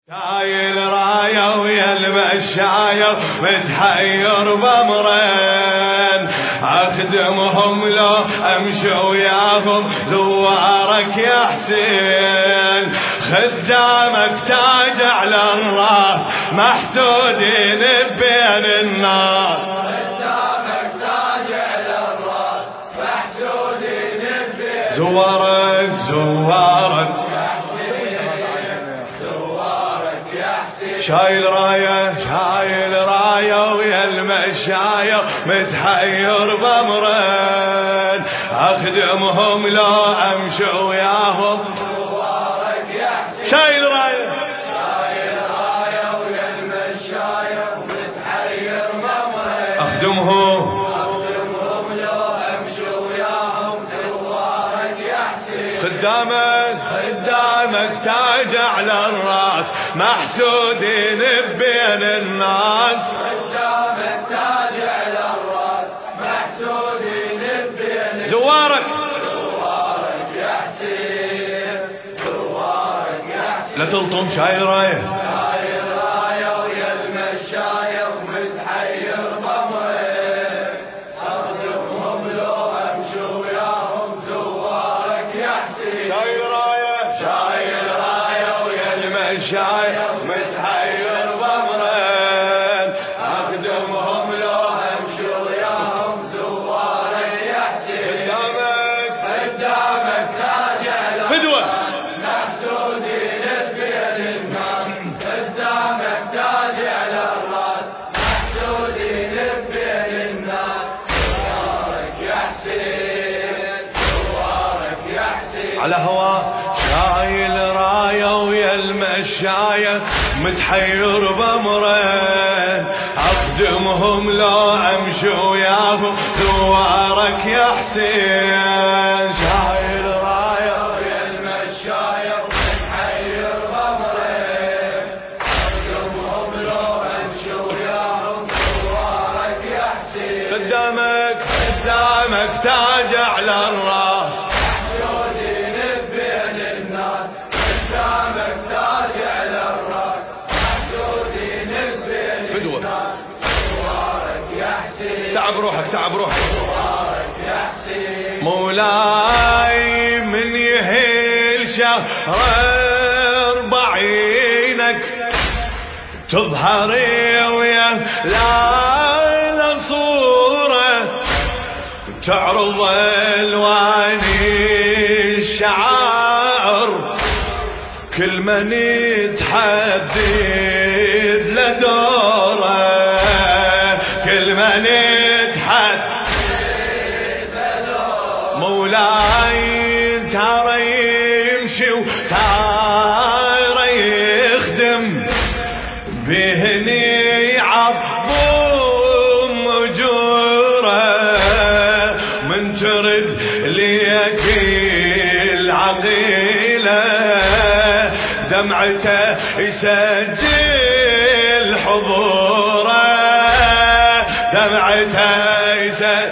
شايل رايه ويا المشاية متحير بأمرين، أخدمهم لو أمشي وياهم زوارك يا حسين. خدامك تاج على الراس محسودين بين الناس، خدامك تاج على الراس محسودين بين زوارك شايل رايه ويا المشاية متحير بأمرين، أخدمهم لو أمشي وياهم زوارك يا حسين. شايل رايه ويا المشاية متحير بأمرين، أخدمهم لو أمشي وياهم زوارك يا حسين. خدامك تاج على الراس محسودين بين الناس، خدامك تاج على الراس محسودين بين زوارك يا حسين. زوارك يا حسين. لا تلطم شايل رايه شايل رايه ويا المشاية متحير بأمرين، أخدمهم لو أمشي وياهم زوارك يا حسين. شايل رايه ويا المشاية متحير بأمرين، أخدمهم لو أمشي وياهم زوارك يا حسين. خدامك تاج على فدوة محسودين بين الناس، قدامك تاج على الراس محسودين بين الناس. زوارك يا حسين. زوارك يا حسين. على هوا شايل رايه ويا المشاية متحير بأمرين، أخدمهم لو أمشي وياهم زوارك يا حسين. شايل رايه ويا المشاية متحير بأمرين، أخدمهم لو أمشي وياهم زوارك يا حسين. خدامك تاج على الراس محسودين بين الناس، قدامك تاج على الراس محسودين بين فدوة الناس. زوارك يا حسين. تعب روحك زوارك يا حسين. مولاي من يهيل شهر 40 تظهري ويا لا صورة تعرض الواني الشعار، كل من يتحدد لدوره، كل من يتحدد مولاي ترى يمشي وترى يخدم بهني عظم أجوره، من ترد ليك العقيلة دمعته يسجل حضوره، دمعته يسجل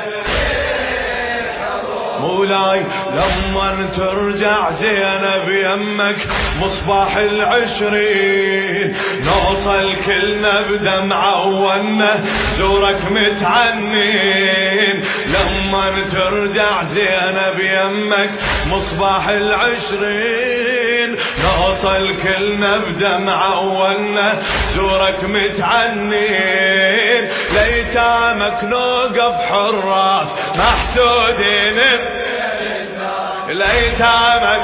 مولاي. لما ترجع زينب يمك مصباح 20 نوصل كلنا بدمعة ونا زورك متعنين. لما ترجع زينب يمك مصباح 20 نوصل كلنا بدمعة ونا زورك متعنين. ليتامك نوقف حراس محسودين، ليتامك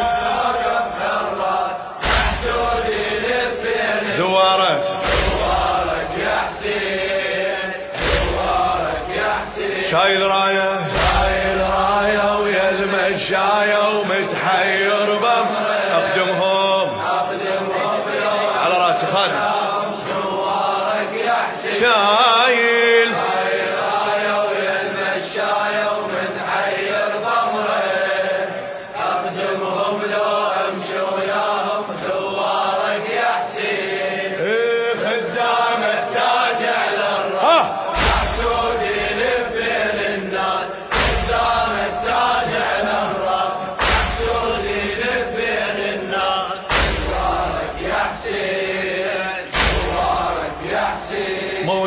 زوارك يا حسين. زوارك يا حسين. شايل رايه ويا المشاية ومتحير أخدمهم على راسي خادم. زوارك يا حسين. شايل رايه ويا المشاية ومتحير بأمرين، أخدمهم لو أمشي وياهم زوارك يا حسين. خدامك تاج على الراس محسودين بين الناس، قدامك تاج على الراس محسودين بين الناس. زوارك يا حسين.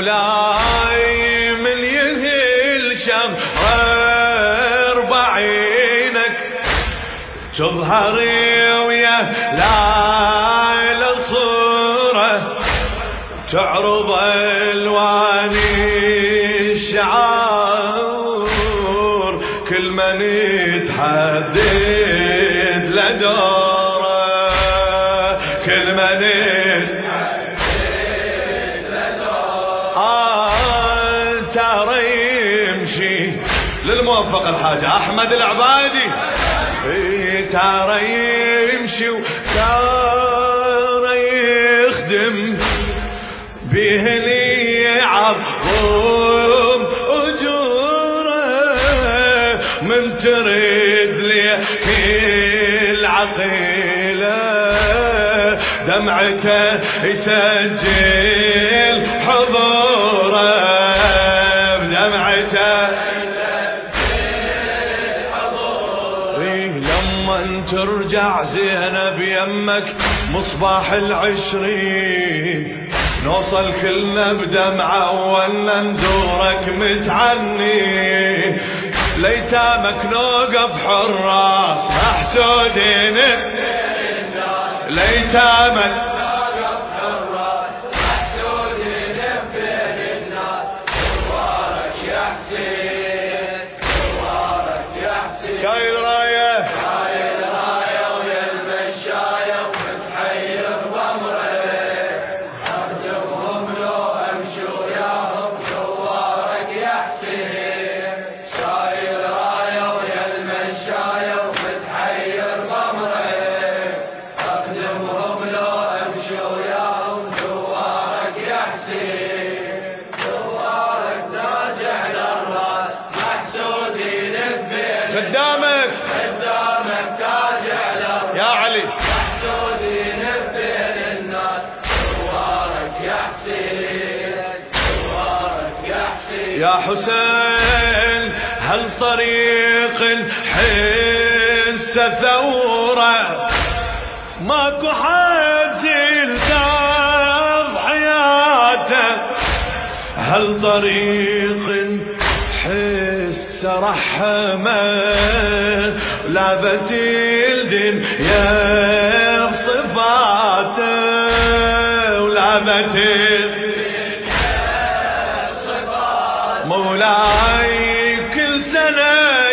مولاي من ينهل شهر 40 تظهري ويا ليلى صورة تعرض الواني الشعار كل من يتحدد لدوره كل من يتحدد لدوره ترى يمشي للموفق الحاج أحمد العبادي ترى يمشي وترى يخدم بهني عظم أجوره من تريد لي كل عقيلة دمعته يسجل حضوره دمعته ترجع زينب يمك مصباح 20 نوصل كلنا بدمعة ولا نزورك متعني ليتامك نوقف حراس محسودين ليتامك نوقف حراس محسودين بين الناس دوارك يا حسين دوارك يا حسين شايل رايه قدامك تاج على يا علي محسودين بين الناس دوارك يا حسين دوارك يا حسين يا حسين هل طريق الحس ثورة ماكو حد يلتف حياته هل طريق حس رحمة لابت الدنيا بصفاته ولابت الدنيا مولاي كل سنة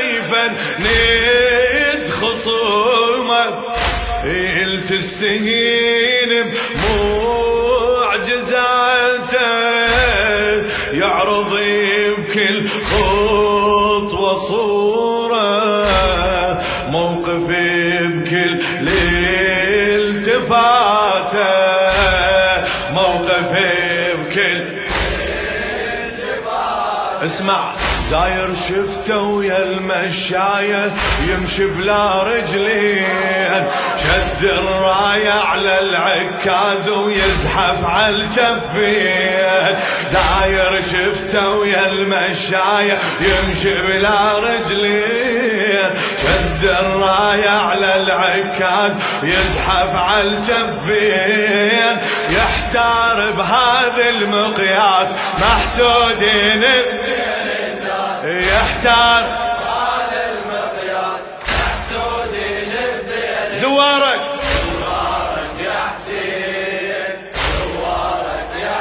يفند خصومه تستهين بمعجزاته يعرض بكل خطوة صورة موقف بكل التفاته موقف بكل التفاته اسمع زاير شفته ويا المشاية يمشي بلا رجلين شد الراية على العكاز ويزحف على الجفين زاير شفته ويا المشاية يمشي بلا رجلين شد الراية على العكاز يزحف على الجفين يحتار بهذا المقياس محسودين يحتار هذا المقياس محسودين بين زوارك يا حسين زوارك يا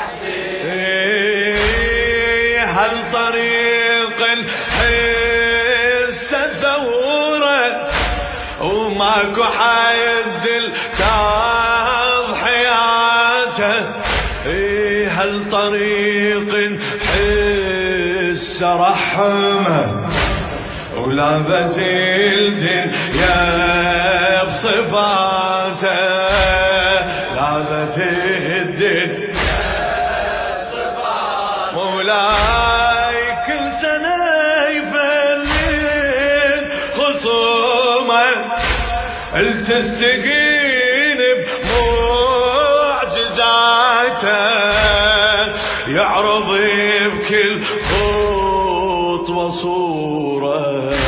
حسين هل طريق الحس ثورة وماكو حد التضحياته هل طريق حس رحمة ولابت الدنيا بصفاته لابت الدنيا بصفاته مولاي كل سنة يفلت خصومه التستقين بمعجزاته يعرض بكل خطوة صورة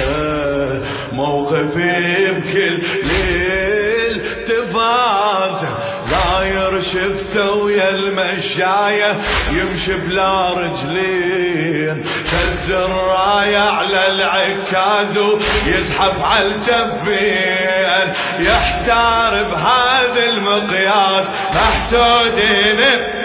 موقف بكل ليل تفاته زاير شفته ويا المشاية يمشي بلا رجلين، شد الراية على العكاز ويزحف على الجبين، يحتار بهذا المقياس محسودين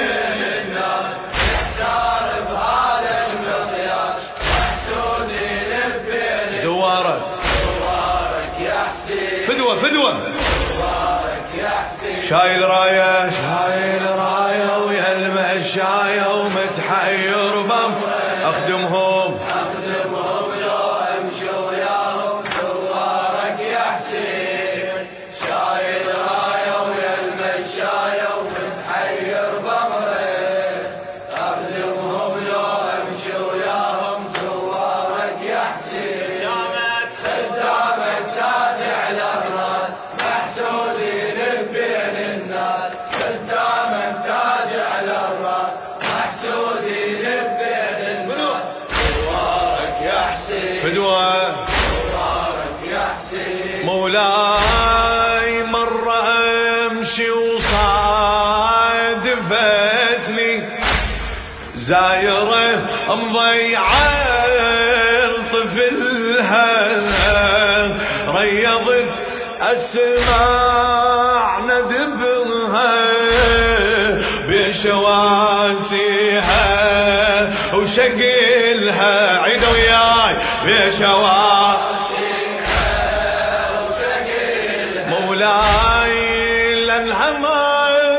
زوارك يا حسين فدوة فدوة يا حسين شايل راية شايل راية ويا المشاية ومتحير بم أخدمهم لو امشي وياهم ثوارك يا حسين، شايل رايه ويا المشايه ومتحير بمري، اخدمهم لو امشي وياهم ثوارك يا حسين، خدامك تاج على الراس محسودين بين الناس، خدامك تاج على الراس محسودين بين الناس، ثوارك يا حسين فدوة ثوارك يا حسين مولاي مرة امشي وصادفتني زايرة مضيعة طفلها، ريضت اسمع ندبها بشواسيها وشقلها، عيد وياي بشواسيها مولاي لانها ما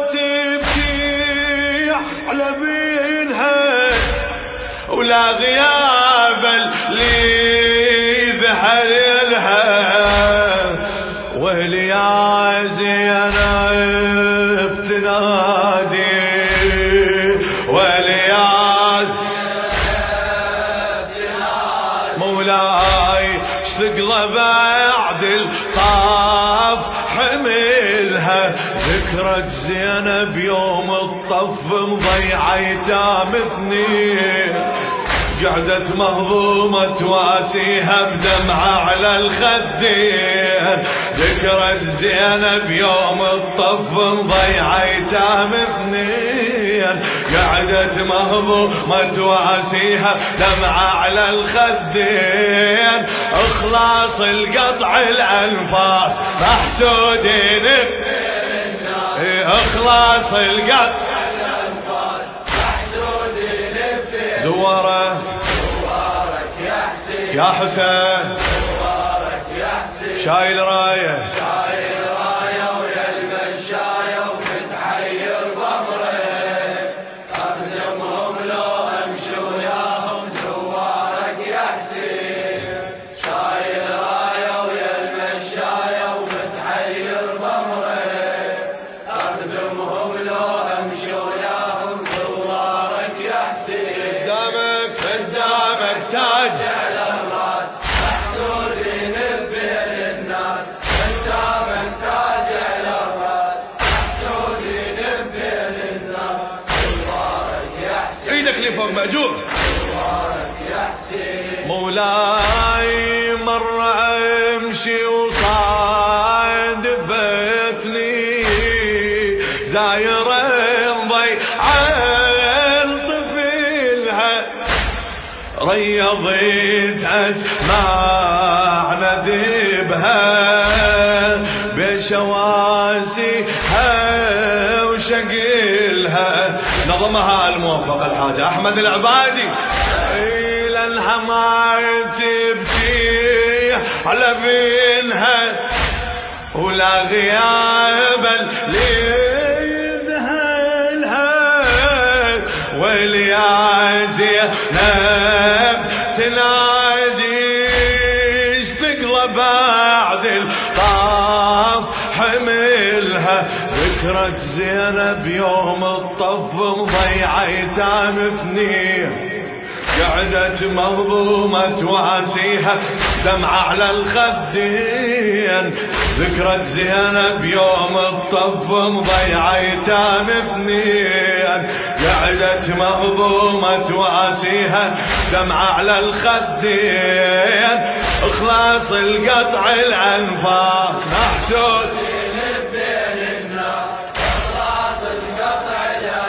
تبكي على بينها ولا غياب اللي ذهلها، ويلي يا زينب تنادي ويلي يا مولاي ثقله بعد الطاف حملها، ذكرت زينب يوم الطف مضيعة ايتام اثنين، قعدت مهضومة تواسيها بدمعة على الخدين، ذكرت زينب يوم الطف مضيعة ايتام اثنين، قعدت مهضومة تواسيها دمعة على الخدين، اخلاص القطع الانفاس محسودين اخلاص القطع زوارك يا حسين يا حسين يا حسين شايل راية شايل رايه ويا المشايه ومتحير بمري، اخدمهم لو امشي وياهم ثوارك يا حسين، شايل رايه ويا المشايه ومتحير بمري، اخدمهم لو امشي وياهم ثوارك يا حسين، قدامك تاج على الراس محسودين بين الناس، قدامك تاج على الراس محسودين بين الناس، ثوارك يا حسين ايدك لفوق مأجور ثوارك يا حسين مولاي مرة امشي وصادفتني زايرة مضيعة طفلها، ريضت اسمع ندبها بشواسيها وشقلها، نظمها الموفق الحاج احمد العبادي، لانها ما تبكي على بينها ولا غياب اللي ذهلها، ويلي يا زينب تنادي ثقله بعد الطاف حملها، ذكرت زينب يوم الطف مضيعة ايتام اثنين، قعدت مهضومة تواسيها دمعة على الخدين، ذكرت زينب يوم الطف مضيعة ايتام اثنين، قعدت مهضومة تواسيها دمعة على الخدين، اخلاص القطع الانفاس محسود بين الناس، اخلاص القطع الانفاس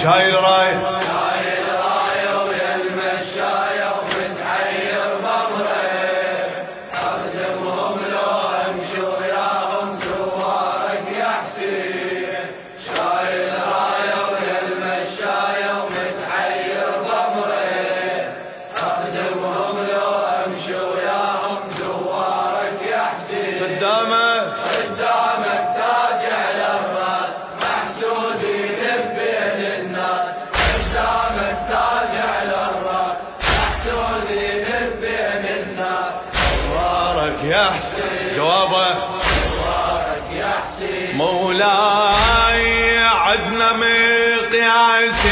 شايل راية شايل راية ويا المشاية ومتحير بأمره أخدمهم لو أمشي وياهم زوارك يا حسين شايل راية ويا المشاية ومتحير بأمره أخدمهم لو أمشي وياهم زوارك يا حسين قدامك تاج على الراس محسودين بين الناس قدامك تاج على الراس محسودين بين الناس زوارك يا حسين جوابه زوارك يا حسين مولاي عدنا مقياس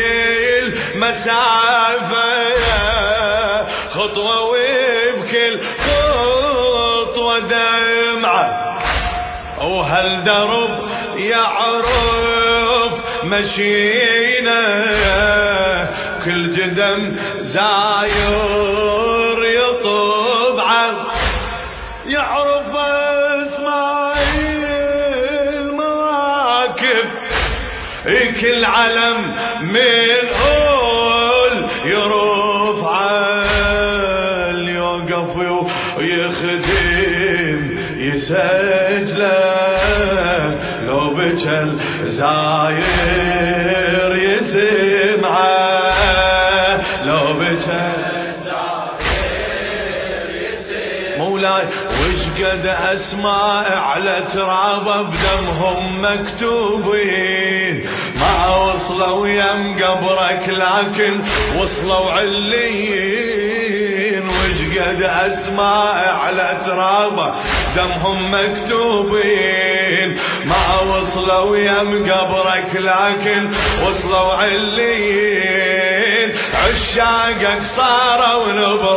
المسافة خطوة وبكل خطوة دمعة وهالدرب يعرف مشينا كل جدم زاير يطبعه يعرف اسماعيل مواكب كل علم من أول يرفعه يوقف ويخدم يسجله لو بجل زاير يسمعه لو بجل مولاي وشقد أسماء على ترابه بدمهم مكتوبين ما وصلوا يم قبرك لكن وصلوا عليين وشقد أسماء على ترابه دمهم مكتوبين ما وصلوا يم قبرك لكن وصلوا عليين عشاقك صاروا